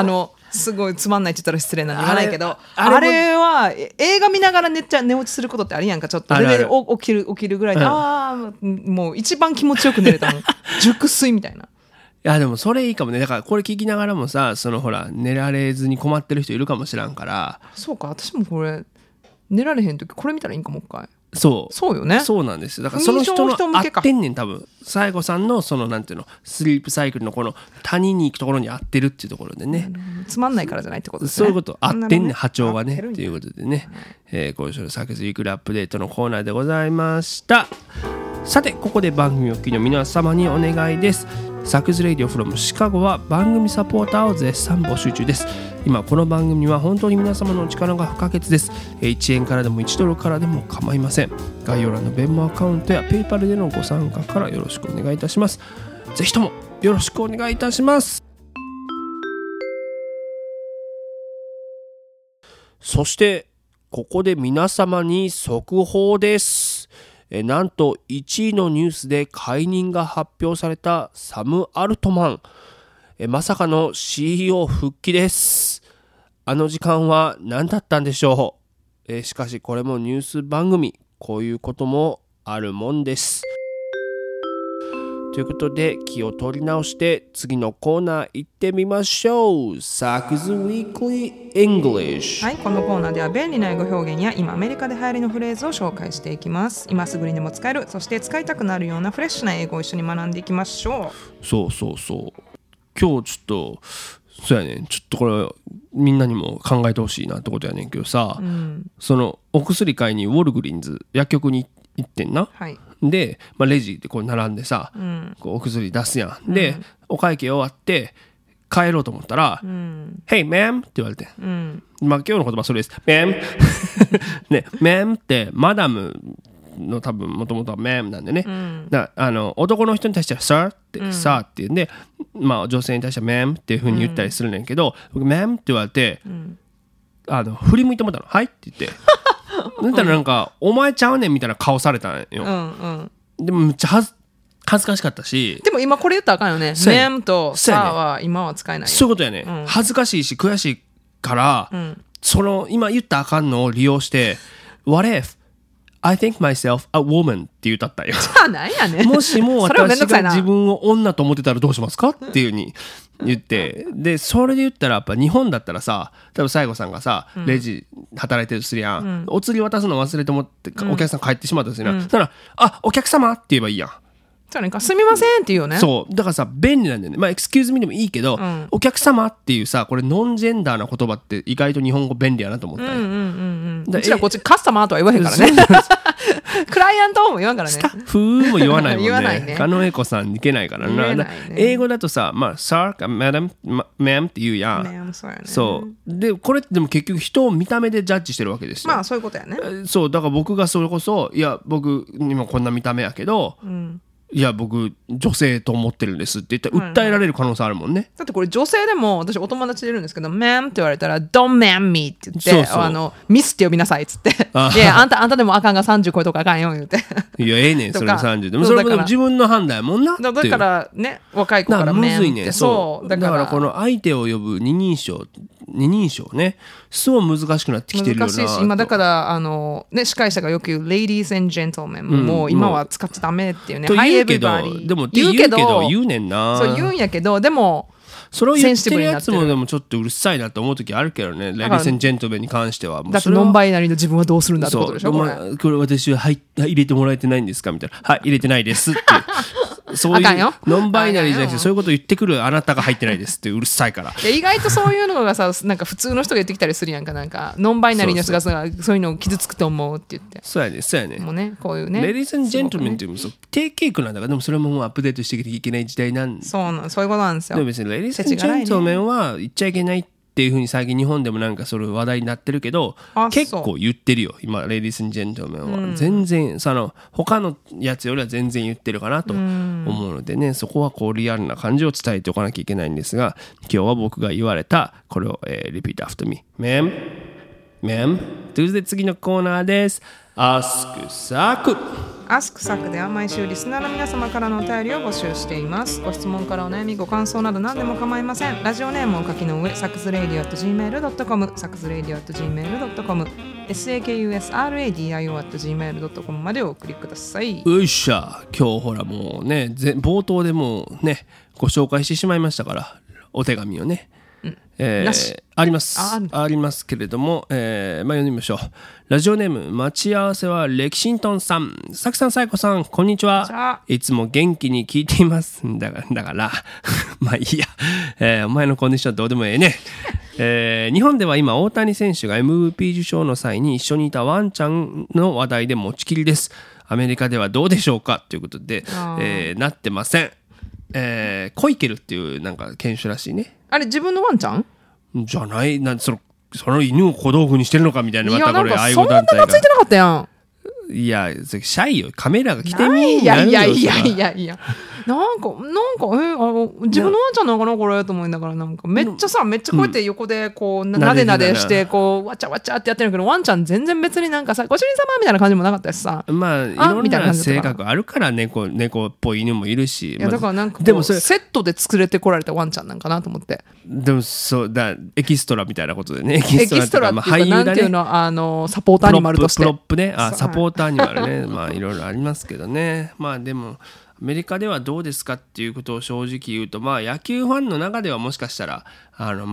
すごいつまんないって言ったら失礼なんで言わないけど、あれは映画見ながら寝落ちすることってあるやんか。ちょっとで起きるぐらいで、もう一番気持ちよく寝れたもん熟睡みたいな。 いやでもそれいいかもね。だからこれ聞きながらもさ、そのほら寝られずに困ってる人いるかもしらんから。 そうか、私もこれ寝られへん時これ見たらいいんかもう一回。 そうよね。 そうなんですよ。だからその人の合ってんねん多分。西郷さんのそのなんていうのスリープサイクルのこの谷に行くところに合ってるっていうところでね。 つまんないからじゃないってことですね。 そういうこと合ってんねん波長がねっていうことでね。今週のサクズウィークリーアップデートのコーナーでございました。さてここで番組お聞きの皆様にお願いです。サクズレイディオフロムシカゴは番組サポーターを絶賛募集中です。今この番組は本当に皆様のお力が不可欠です。1円からでも1ドルからでも構いません。概要欄のベンモアカウントやペイパルでのご参加からよろしくお願いいたします。ぜひともよろしくお願いいたします。そしてここで皆様に速報です。なんと1位のニュースで解任が発表されたサム・アルトマン。まさかの CEO 復帰です。あの時間は何だったんでしょう。しかしこれもニュース番組、こういうこともあるもんです。ということで気を取り直して次のコーナー行ってみましょう。サクズウィークリーイングリッシュ。 はい、このコーナーでは便利な英語表現や今アメリカで流行りのフレーズを紹介していきます。今すぐにでも使える、そして使いたくなるようなフレッシュな英語を一緒に学んでいきましょう。そう今日ちょっとそうやねん、ちょっとこれみんなにも考えてほしいなってことやねんけどさ、そのお薬買いにウォルグリンズ薬局に行ってんな、 はい、 で、レジでこう並んでさ、こうお薬出すやん。で、お会計終わって帰ろうと思ったら、Hey ma'am って言われて、今日の言葉それです。ma'am ね、ma'am ってマダムの多分もともとは ma'am なんでね、だ男の人に対しては sir って、sir って言うんで、女性に対しては ma'am っていう風に言ったりするねんけど、ma'am って言われて、振り向いてもらったの。はいって言ってなんかお前ちゃうねんみたいな顔されたんよ。でもめっちゃ恥ずかしかったし。 でも今これ言ったらあかんよね。ma'am と sir は今は使えないよ。 そういうことやね、恥ずかしいし悔しいから、その今言ったらあかんのを利用して What if I think myself a woman って言ったったんよ。 じゃあ何やねん。 もしも私が自分を女と思ってたらどうしますかっていう風に言って、でそれで言ったらやっぱ日本だったらさ、多分西郷さんがさ、レジ働いてるとするやん、お釣り渡すの忘れてもってお客さん帰ってしまったとするやん、だからお客様って言えばいいやん。 じゃあすみませんって言うよね。 そうだからさ便利なんだよね。excuse me でもいいけど、お客様っていうさこれノンジェンダーな言葉って意外と日本語便利やなと思ったよ。 うちらこっちカスタマーとは言わへんからね。クライアントも言わんからね。 スタッフも言わないもんね。 言わないね。 狩野英孝さんいけないからな。ね、英語だとさ、sir か madam、ma'am って言うやん。そうでこれってでも結局人を見た目でジャッジしてるわけですよ。 そういうことやね。 そうだから僕がそれこそいや僕にもこんな見た目やけど、いや僕女性と思ってるんですって言ったら訴えられる可能性あるもんね。 だってこれ女性でも私お友達でいるんですけど ma'am って言われたら don't ma'am me って言ってミスって呼びなさいっつっていやあんたでもあかんが30超えとかあかんよ言うていやええねんそれ30でもそれも自分の判断やもんな。 だからね若い子から ma'am ってそうだからこの相手を呼ぶ二人称ねすごい難しくなってきてるよな。 難しいし今だから司会者がよく言う ladies and gentlemen もう今は使っちゃダメっていうね。 言うけどでも言うけど言うねんな。 そう言うんやけどでもそれを言ってるやつもでもちょっとうるさいなと思う時あるけどね。レディース&ジェントルメンに関してはだってノンバイナリーの自分はどうするんだってことでしょ。これ私は入れてもらえてないんですかみたいな。はい入れてないですってそういうノンバイナリーじゃなくてそういうことを言ってくるあなたが入ってないですってうるさいから。 意外とそういうのがさなんか普通の人が言ってきたりするやんか。なんかノンバイナリーの人がそういうのを傷つくと思うって言って。 そうやねもうねこういうねレディース&ジェントルメンっていうのも低傾向なんだから。でもそれももうアップデートしていけない時代なんで。 そういうことなんですよ。 でも別にレディース&ジェントルメンは言っちゃいけないっていう風に最近日本でもなんかそれ話題になってるけど結構言ってるよ今レディース&ジェントルメンは、全然他のやつよりは全然言ってるかなと思うのでね、そこはこうリアルな感じを伝えておかなきゃいけないんですが、今日は僕が言われたこれを、リピートアフターミー Ma'am ということで次のコーナーです。Ask Saku アスクサクでは毎週リスナーの皆様からのお便りを募集しています。ご質問からお悩みご感想など何でも構いません。ラジオネームを書きの上、サクズレイディオ @gmail.com サクズレイディオ @gmail.com sakusradio@gmail.com までお送りください。 よっしゃ、今日ほらもうね冒頭でもうねご紹介してしまいましたからお手紙をね、 なしありますけれども、読んでみましょう。ラジオネーム待ち合わせはレキシントンさん。サクさん、サイコさん、こんにちは。いつも元気に聞いています。だからまあいいや、お前のコンディションどうでもええね。日本では今大谷選手が MVP 受賞の際に一緒にいたワンちゃんの話題で持ちきりです。アメリカではどうでしょうかということで、なってません。コイケルっていうなんか犬種らしいね。 あれ自分のワンちゃんじゃない、その犬を小道具にしてるのかみたいな。またこれ愛護団体が。 そんなのついてなかったやん。 いや、シャイよ。カメラが来てみいやなんか自分のワンちゃんなのかなこれと思いながら、なんかめっちゃこうやって横でこうなでなでしてこうわちゃわちゃってやってるけど、ワンちゃん全然別になんかさご主人様みたいな感じもなかったしさ、 まあいろんな性格あるから猫っぽい犬もいるし、 いやだからなんかでもセットで作れてこられたワンちゃんなんかなと思って。 でもそうだ、エキストラみたいなことでね。エキストラっていうか、俳優だね、なんていうの、サポートアニマルとしてプロップね、サポートアニマルねまあいろいろありますけどね。まあでもアメリカではどうですかっていうことを正直言うと、まあ野球ファンの中ではもしかしたらまあ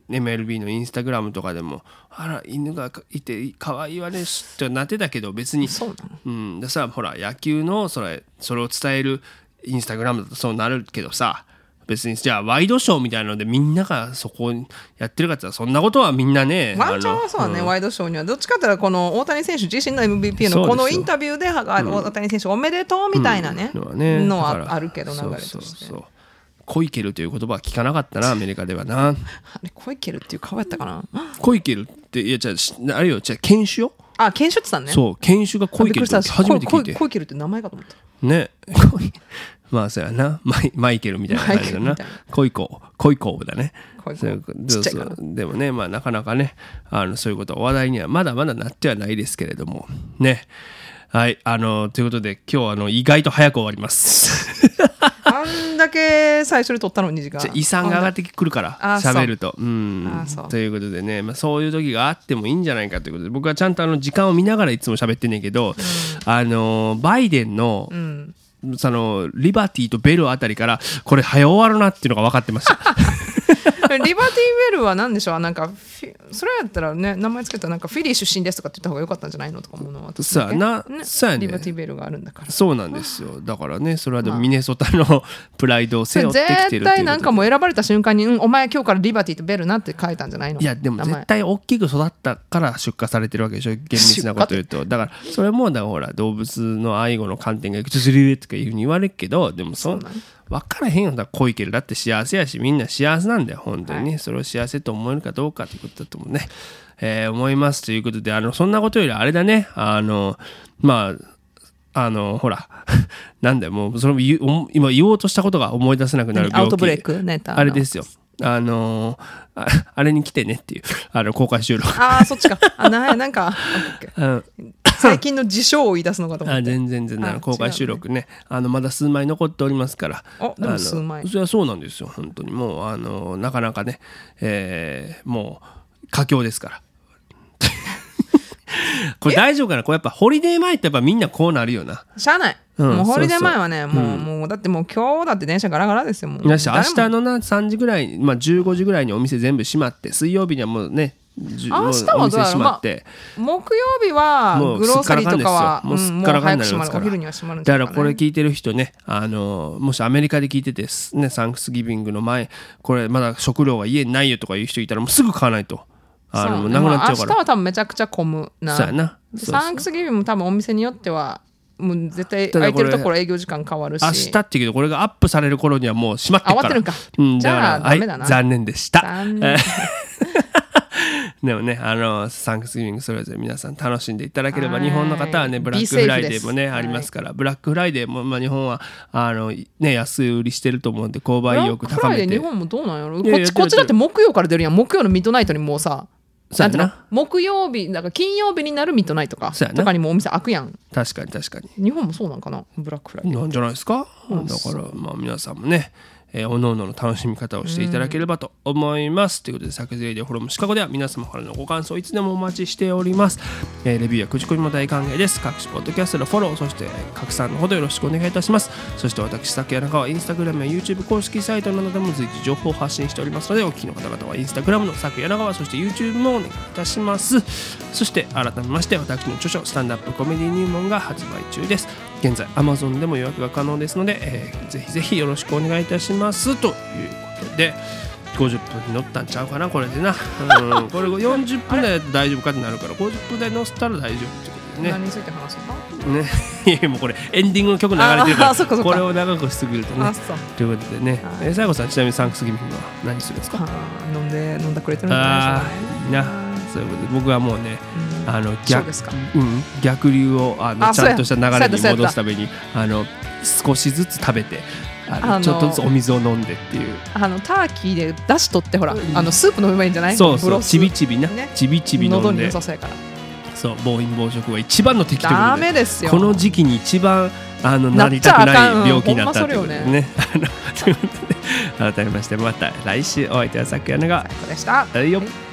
MLB のインスタグラムとかでも犬がいて可愛いわねってなってたけど、別にそうなの、 でさ、ほら野球のそれを伝えるインスタグラムだとそうなるけどさ、別にじゃあワイドショーみたいなのでみんながそこやってるかって言ったらそんなことはみんなね。 ワンちゃんはそうだね、ワイドショーにはどっちかって言ったらこの大谷選手自身の MVP のこのインタビューで大谷選手おめでとうみたいなね、のはあるけど流れとして。 コイケルという言葉は聞かなかったなアメリカではな。 あれコイケルっていう顔やったかな。 コイケルっていやあれよ、犬種よ。 あ、犬種って言ったね。 そう、犬種がコイケルって初めて聞いて。 コイケルって名前かと思ったね。まあそうやな、マイケルみたいな感じだな。コイコーだね。でもね、まあなかなかね、そういうこと話題にはまだまだなってはないですけれどもね。はい、ということで今日意外と早く終わりますあんだけ最初に撮ったのに時間遺産が上がってくるから喋るとということでね、まあ、そういう時があってもいいんじゃないかということで、僕はちゃんと時間を見ながらいつも喋ってんねんけど、バイデンの、そのリバティとベルあたりからこれ早終わるなっていうのが分かってましたリバティベルは何でしょう、なんかそれやったらね、名前つけたらなんかフィリー出身ですとかって言った方が良かったんじゃないのとか思うのは私、ね、 そうやね、 リバティベルがあるんだから。 そうなんですよ。だからね、それはでもミネソタのプライドを背負ってきてるっていう。 絶対なんかもう選ばれた瞬間に、お前今日からリバティとベルなって書いたんじゃないの。 いやでも絶対大きく育ったから出荷されてるわけでしょ、厳密なこと言うと。だからそれもだからほら動物の愛護の観点がいくつするとかいうふうに言われるけど、でも分からへんよ。だからコイケルだって幸せやし、みんな幸せなんだよ本当にね、はい、それを幸せと思えるかどうかということだと思うね、思いますということで、そんなことよりあれだね、まあほらなんだよ、もうそれ今言おうとしたことが思い出せなくなる病気、 アウトブレイクね、 あれですよ、あれに来てねっていう公開収録。 そっちか。なんか最近の自称を言い出すのかと思って。全然公開収録ね、まだ数枚残っておりますから。 でも数枚。 それはそうなんですよ本当に。もうなかなかね、もう佳境ですからこれ大丈夫かな。これやっぱホリデー前ってやっぱみんなこうなるよな。 しゃあない、もうホリデー前はね、もうだってもう今日だって電車ガラガラですよ。もう明日の3時ぐらい、15時ぐらいにお店全部閉まって、水曜日にはもうね明日はどうやろう、木曜日はグローサリーとかはもう早く閉まる、お昼には閉まるんじゃないかな。 だからこれ聞いてる人ね、もしアメリカで聞いててね、サンクスギビングの前これまだ食料が家にないよとかいう人いたらもうすぐ買わないとなくなっちゃうから。 明日は多分めちゃくちゃ混むな。 そうやな。 サンクスギビングも多分お店によってはもう絶対空いてるところ営業時間変わるし、 明日って言うけどこれがアップされる頃にはもう閉まってるから。 終わってるんか、じゃあダメだな、 残念でしたでもね、サンクスギビングそれぞれ皆さん楽しんでいただければ。日本の方はね、ブラックフライデーもねありますから、ブラックフライデーも日本はね安売りしてると思うんで、購買意欲高めて。 ブラックフライデー日本もどうなんやろ。こっちだって木曜から出るやん。木曜のミッドナイトにもうさそうやな。 なんていうの木曜日だから金曜日になるミッドナイトかそうやなとかにもお店開くやん。 確かに確かに。 日本もそうなんかな、ブラックフライデーなんじゃないですか。だからまあ皆さんもね、おのおのの楽しみ方をしていただければと思います。ということで、サクズレディオフロムシカゴでは皆様からのご感想いつでもお待ちしております。レビューや口コミも大歓迎です。各種ポッドキャストのフォロー、そして拡散のほどよろしくお願いいたします。そして私、さくやなかはインスタグラムや YouTube 公式サイトなどでも随時情報を発信しておりますので、お聞きの方々はインスタグラムのさくやなかは、そして YouTube もお願いいたします。そして改めまして、私の著書スタンドアップコメディ入門が発売中です。現在 Amazon でも予約が可能ですので、ぜひぜひよろしくお願いいたしますということで、50分に乗ったんちゃうかなこれでな、これ40分台だと大丈夫かってなるから、50分台乗せたら大丈夫ってことでね。 何について話すのね、いやもうこれエンディングの曲流れてるからこれを長くしすぎるとね。ということでね、最後さん、ちなみにサンクスギビングは何するんですか？ 飲んだくれてるんじゃないでしょうかね。 そういうことで、僕はもうね、逆流をちゃんとした流れに戻すために少しずつ食べてちょっとずつお水を飲んでっていう、 ターキーで出しとってほら、スープ飲めばいいんじゃない？ そうそう、ちびちびな、ちびちび飲んで、 喉に良さそうやから。 そう、暴飲暴食は一番の敵ということで、 ダメですよ。 この時期に一番なりたくない病気になったっていうことでね。ということで改めまして、また来週お会いいたいさくやなが最高でした。 よっ。